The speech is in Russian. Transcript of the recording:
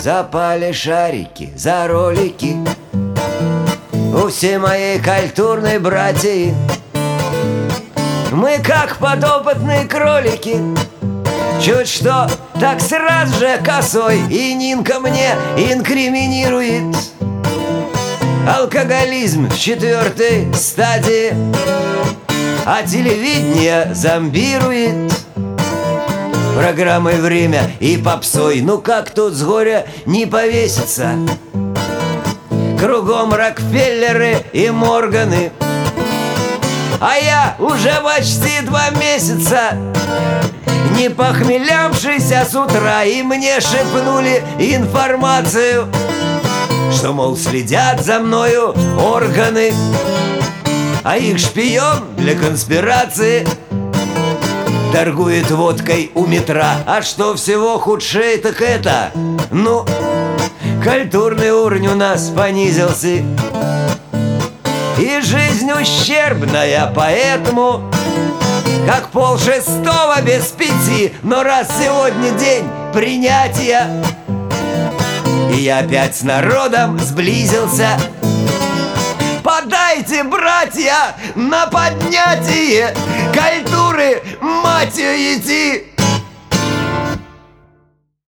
запали шарики за ролики у всей моей культурной братьи. Мы как подопытные кролики, чуть что, так сразу же косой. И Нинка мне инкриминирует алкоголизм в 4-й стадии, а телевидение зомбирует программой «Время» и попсой. Ну как тут с горя не повеситься? Кругом Рокфеллеры и Морганы, а я уже почти 2 месяца не похмелявшийся с утра. И мне шепнули информацию, что, мол, следят за мною органы, а их шпион для конспирации торгует водкой у метра. А что всего худшее, так это, ну, культурный уровень у нас понизился, и жизнь ущербная, поэтому как 5:30 без 5. Но раз сегодня день принятия, и я опять с народом сблизился, подайте, братья, на поднятие культуры, мать ее, идти.